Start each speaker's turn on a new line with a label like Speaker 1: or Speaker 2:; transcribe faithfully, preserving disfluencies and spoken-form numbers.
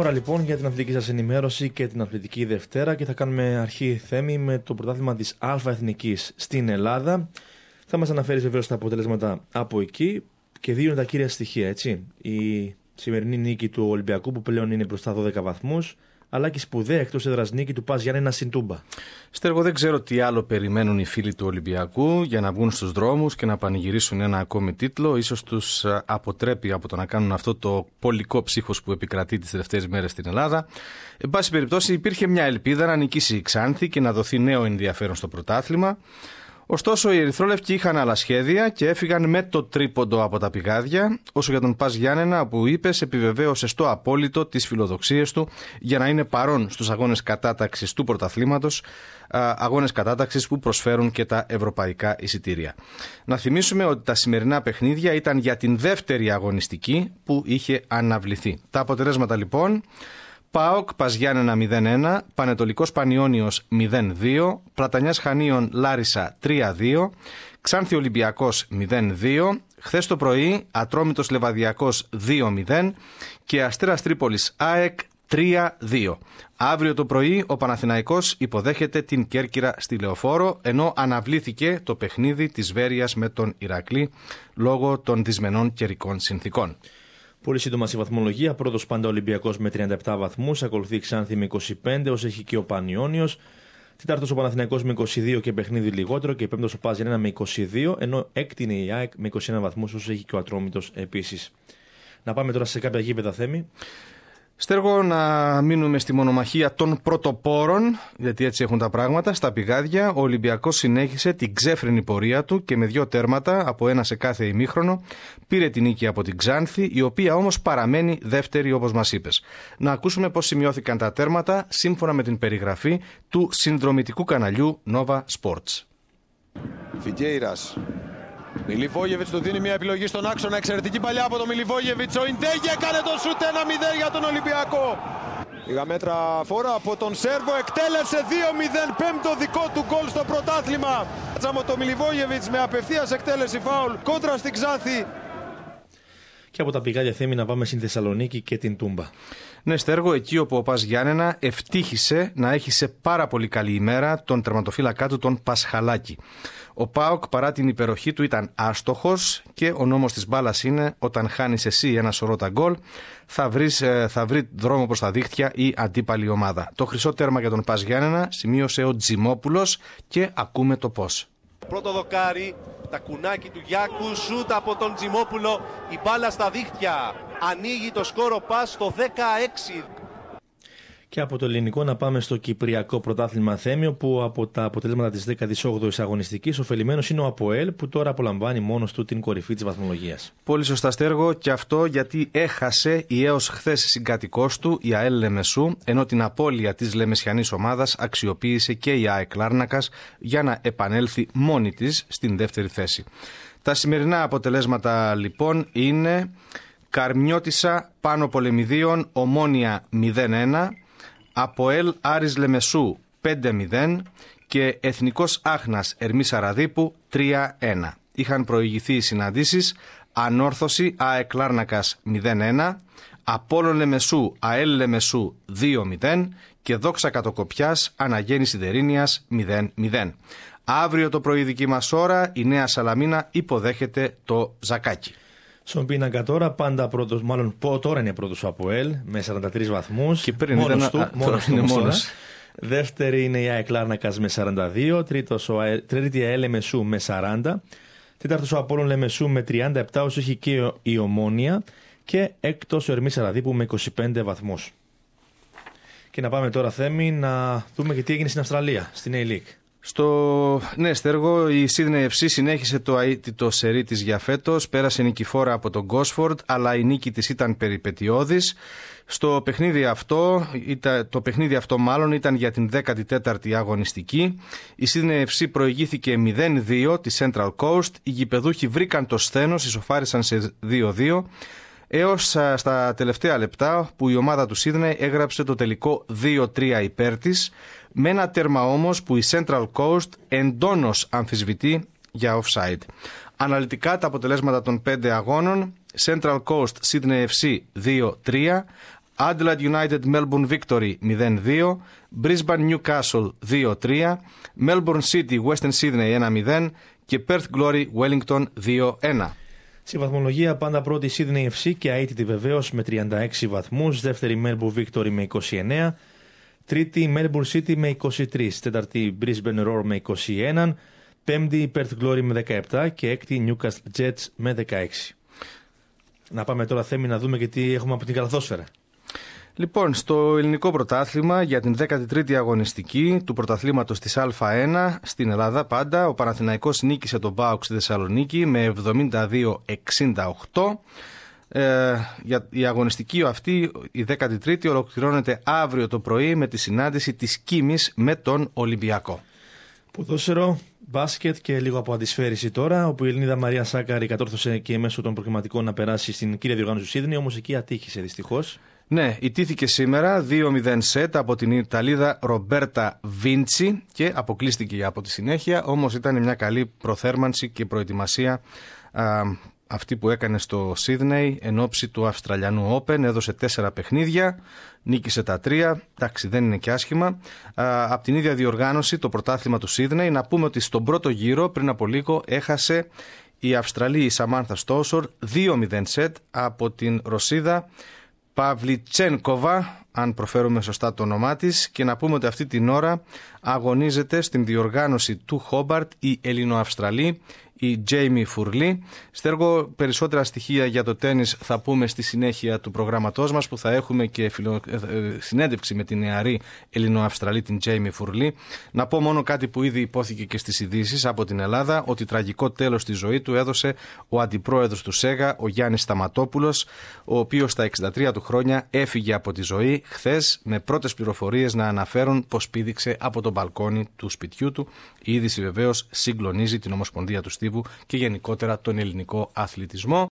Speaker 1: Ώρα λοιπόν για την αθλητική σας ενημέρωση και την αθλητική Δευτέρα και θα κάνουμε αρχή Θέμη με το πρωτάθλημα της Α Εθνικής στην Ελλάδα. Θα μας αναφέρεις βεβαίως τα αποτελέσματα από εκεί και δύο είναι τα κύρια στοιχεία, έτσι. Η σημερινή νίκη του Ολυμπιακού που πλέον είναι μπροστά δώδεκα βαθμούς, αλλά και σπουδαία εκτός έδρας νίκη του Πας Γιάννενα συν Τούμπα.
Speaker 2: Στέργο, δεν ξέρω τι άλλο περιμένουν οι φίλοι του Ολυμπιακού για να βγουν στους δρόμους και να πανηγυρίσουν ένα ακόμη τίτλο. Ίσως τους αποτρέπει από το να κάνουν αυτό το πολικό ψύχος που επικρατεί τις τελευταίες μέρες στην Ελλάδα. Εν πάση περιπτώσει, υπήρχε μια ελπίδα να νικήσει η Ξάνθη και να δοθεί νέο ενδιαφέρον στο πρωτάθλημα. Ωστόσο, οι Ερυθρόλευκοι είχαν άλλα σχέδια και έφυγαν με το τρίποντο από τα πηγάδια. Όσο για τον Πας Γιάννενα, που είπες, επιβεβαίωσε στο απόλυτο τις φιλοδοξίες του για να είναι παρόν στους αγώνες κατάταξης του πρωταθλήματος, αγώνες κατάταξης που προσφέρουν και τα ευρωπαϊκά εισιτήρια. Να θυμίσουμε ότι τα σημερινά παιχνίδια ήταν για την δεύτερη αγωνιστική που είχε αναβληθεί. Τα αποτελέσματα λοιπόν: ΠΑΟΚ Πας Γιάννενα μηδέν ένα, Πανετολικός Πανιώνιος μηδέν δύο, Πλατανιάς Χανίων Λάρισα τρία δύο, Ξάνθη Ολυμπιακός μηδέν δύο, χθες το πρωί Ατρόμητος Λεβαδιακός δύο μηδέν και Αστέρας Τρίπολης ΑΕΚ τρία δύο. Αύριο το πρωί ο Παναθηναϊκός υποδέχεται την Κέρκυρα στη Λεωφόρο, ενώ αναβλήθηκε το παιχνίδι της Βέρειας με τον Ηρακλή λόγω των δυσμενών καιρικών συνθήκων.
Speaker 1: Πολύ σύντομα στη βαθμολογία. Πρώτος πάντα Ολυμπιακός με τριάντα επτά βαθμούς. Ακολουθεί η Ξάνθη με είκοσι πέντε, όσο έχει και ο Πανιώνιος. Τέταρτος ο Παναθηναϊκός με είκοσι δύο και παιχνίδι λιγότερο. Και πέμπτος ο Πας Γιάννενα με είκοσι δύο, ενώ έκτη είναι η ΑΕΚ με είκοσι ένα βαθμούς, όσο έχει και ο Ατρόμητος επίσης. Να πάμε τώρα σε κάποια γήπεδα, Θέμη.
Speaker 2: Στέργο, να μείνουμε στη μονομαχία των πρωτοπόρων, γιατί έτσι έχουν τα πράγματα. Στα πηγάδια, ο Ολυμπιακός συνέχισε την ξέφρενη πορεία του και με δύο τέρματα, από ένα σε κάθε ημίχρονο, πήρε την νίκη από την Ξάνθη, η οποία όμως παραμένει δεύτερη, όπως μας είπες. Να ακούσουμε πώς σημειώθηκαν τα τέρματα, σύμφωνα με την περιγραφή του συνδρομητικού καναλιού Nova Sports.
Speaker 3: Φιγκέιρας. Μιλιβόγεβιτς του δίνει μια επιλογή στον άξονα. Εξαιρετική παλιά από τον Μιλιβόγεβιτς. Ο Ιντέγε έκανε το σούτ ένα μηδέν για τον Ολυμπιακό. Λίγα μέτρα φορά από τον Σέρβο. Εκτέλεσε δύο μηδέν. Πέμπτο δικό του γκολ στο πρωτάθλημα. Τσάμο το Μιλιβόγεβιτς με απευθείας εκτέλεση φάουλ κόντρα στην Ξάνθη.
Speaker 1: Και από τα πηγάδια, Θέμη, να πάμε στην Θεσσαλονίκη και την Τούμπα.
Speaker 2: Ναι, Στέργο, εκεί όπου ο Πας Γιάννενα ευτύχησε να έχει σε πάρα πολύ καλή ημέρα τον τερματοφύλακά του, τον Πασχαλάκη. Ο ΠΑΟΚ, παρά την υπεροχή του, ήταν άστοχος και ο νόμος της μπάλας είναι όταν χάνεις εσύ ένα σωρό τα γκολ, θα, βρεις, θα βρει δρόμο προς τα δίχτυα η αντίπαλη ομάδα. Το χρυσό τέρμα για τον Πας Γιάννενα σημείωσε ο Τζιμόπουλος και ακούμε το πώς.
Speaker 4: Πρώτο δοκάρι, τα κουνάκι του Γιάκου, σούτ από τον Τζιμόπουλο, η μπάλα στα δίχτυα, ανοίγει το σκόρο Πας στο δεκαέξι.
Speaker 1: Και από το ελληνικό να πάμε στο Κυπριακό Πρωτάθλημα, Θέμη, που από τα αποτελέσματα της δέκατη όγδοη αγωνιστικής ωφελημένος είναι ο ΑΠΟΕΛ, που τώρα απολαμβάνει μόνος του την κορυφή της βαθμολογίας.
Speaker 2: Πολύ σωστά, Στέργο, και αυτό γιατί έχασε η έως χθες συγκατοικός του η ΑΕΛ Λεμεσού, ενώ την απώλεια της λεμεσιανής ομάδας αξιοποίησε και η ΑΕΚ Λάρνακας για να επανέλθει μόνη της στην δεύτερη θέση. Τα σημερινά αποτελέσματα λοιπόν είναι Καρμιώτισσα Πάνο Πολεμιδίων Ομόνια μηδέν ένα, ΑΠΟΕΛ Άρης Λεμεσού πέντε μηδέν και Εθνικός Άχνας Ερμή Σαραδίπου τρία ένα. Είχαν προηγηθεί οι συναντήσεις Ανόρθωση ΑΕΚ Λάρνακας μηδέν ένα, Απόλλων Λεμεσού ΑΕΛ Λεμεσού δύο μηδέν και Δόξα Κατοκοπιάς Αναγέννηση Δερίνιας μηδέν μηδέν. Αύριο το πρωί δική μας ώρα η Νέα Σαλαμίνα υποδέχεται το Ζακάκι.
Speaker 1: Στον πίνακα τώρα, πάντα πρώτος, μάλλον τώρα είναι πρώτος ο ΑΠΟΕΛ με σαράντα τρεις βαθμούς.
Speaker 2: Και πριν
Speaker 1: μόνος
Speaker 2: ήταν,
Speaker 1: του,
Speaker 2: α,
Speaker 1: μόνος
Speaker 2: είναι
Speaker 1: του
Speaker 2: μόνος.
Speaker 1: Δεύτερη είναι η ΑΕΚ Λάρνακας με σαράντα δύο, τρίτος ο ΑΕ, τρίτη η ΑΕΛ Λεμεσού με σαράντα, τέταρτος ο Απόλλων Λεμεσού με τριάντα επτά, όσο έχει και η Ομόνια, και έκτος ο Ερμή Σαραδίπου με είκοσι πέντε βαθμούς. Και να πάμε τώρα, Θέμη, να δούμε και τι έγινε στην Αυστραλία, στην A-League.
Speaker 2: Στο ναι, Στέργο, η Sydney εφ σι συνέχισε το αίτητο σερί της για φέτος, πέρασε νικηφόρα από τον Gosford, αλλά η νίκη της ήταν περιπετειώδης. Στο παιχνίδι αυτό, το παιχνίδι αυτό μάλλον ήταν για την δέκατη τέταρτη αγωνιστική. Η Sydney εφ σι προηγήθηκε μηδέν δύο τη Central Coast, οι γηπεδούχοι βρήκαν το σθένος, ισοφάρισαν σε δύο δύο. Έως στα τελευταία λεπτά που η ομάδα του Sydney έγραψε το τελικό δύο τρία υπέρ της, με ένα τέρμα όμως που η Central Coast εντόνως αμφισβητεί για offside. Αναλυτικά τα αποτελέσματα των πέντε αγώνων: Central Coast Sydney εφ σι δύο τρία, Adelaide United Melbourne Victory μηδέν δύο, Brisbane Newcastle δύο τρία, Melbourne City Western Sydney ένα μηδέν και Perth Glory Wellington δύο ένα.
Speaker 1: Στη βαθμολογία πάντα πρώτη Sydney εφ σι και αίτητη βεβαίως με τριάντα έξι βαθμούς, δεύτερη Melbourne Victory με είκοσι εννέα, τρίτη Melbourne City με είκοσι τρία, τέταρτη Brisbane Roar με είκοσι ένα, πέμπτη Perth Glory με δεκαεπτά και έκτη Newcastle Jets με δεκαέξι. Να πάμε τώρα Θέμη να δούμε και τι έχουμε από την καλαθόσφαιρα.
Speaker 2: Λοιπόν, στο ελληνικό πρωτάθλημα για την δέκατη τρίτη αγωνιστική του πρωταθλήματος της Α1 στην Ελλάδα πάντα, ο Παναθηναϊκός νίκησε τον ΠΑΟΚ στη Θεσσαλονίκη με εβδομήντα δύο εξήντα οκτώ. Ε, για η αγωνιστική αυτή, η δέκατη τρίτη, ολοκληρώνεται αύριο το πρωί με τη συνάντηση της Κίμης με τον Ολυμπιακό.
Speaker 1: Ποδόσφαιρο, μπάσκετ και λίγο από αντισφαίριση τώρα, όπου η Ελληνίδα Μαρία Σάκαρη κατόρθωσε και μέσω των προκριματικών να περάσει στην κύρια διοργάνωση του Σίδνεϊ, όμως εκεί ατύχησε δυστυχώς.
Speaker 2: Ναι, ιτήθηκε σήμερα δύο μηδέν σετ από την Ιταλίδα Ρομπέρτα Βίντσι και αποκλείστηκε από τη συνέχεια, όμως ήταν μια καλή προθέρμανση και προετοιμασία α, αυτή που έκανε στο Σίδνεϊ εν ώψη του Αυστραλιανού Open. Έδωσε τέσσερα παιχνίδια, νίκησε τα τρία, εντάξει δεν είναι και άσχημα. Α, από την ίδια διοργάνωση το πρωτάθλημα του Σίδνεϊ, να πούμε ότι στον πρώτο γύρο πριν από λίγο έχασε η Αυστραλή η Σαμάνθα Στόσορ δύο μηδέν σετ από την Ρωσίδα Παυλιτσένκοβα, αν προφέρουμε σωστά το όνομά της, και να πούμε ότι αυτή την ώρα αγωνίζεται στην διοργάνωση του Χόμπαρτ η Ελληνοαυστραλή, η Τζέιμι Φουρλή. Στέργω, περισσότερα στοιχεία για το τένις θα πούμε στη συνέχεια του προγράμματός μας, που θα έχουμε και φιλο... συνέντευξη με την νεαρή Ελληνοαυστραλή, την Τζέιμι Φουρλή. Να πω μόνο κάτι που ήδη υπόθηκε και στις ειδήσεις από την Ελλάδα, ότι τραγικό τέλος στη ζωή του έδωσε ο αντιπρόεδρος του ΣΕΓΑ, ο Γιάννης Σταματόπουλος, ο οποίος στα εξήντα τρία του χρόνια έφυγε από τη ζωή χθες, με πρώτες πληροφορίες να αναφέρουν πως πήδηξε από το μπαλκόνι του σπιτιού του. Η είδηση βεβαίως συγκλονίζει την Ομοσπονδία του Στίβου και γενικότερα τον ελληνικό αθλητισμό.